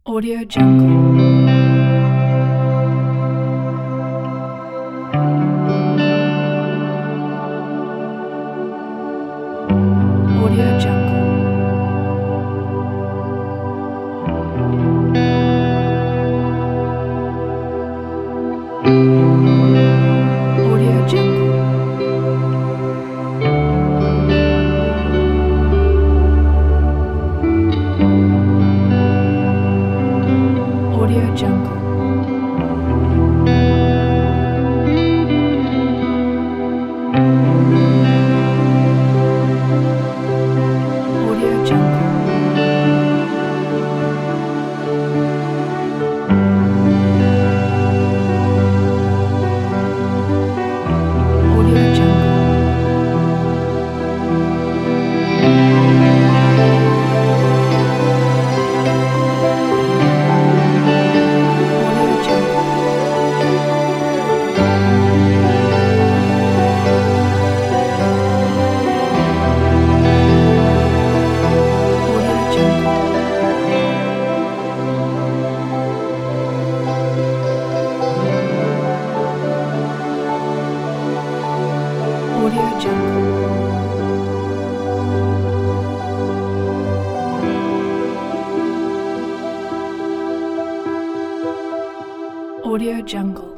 Audio Jungle. Audio Jungle. Audio Jungle. Audio Jungle. Audio Jungle. Audio Jungle. Audio Jungle. Audio Jungle. Audio Jungle. Audio Jungle.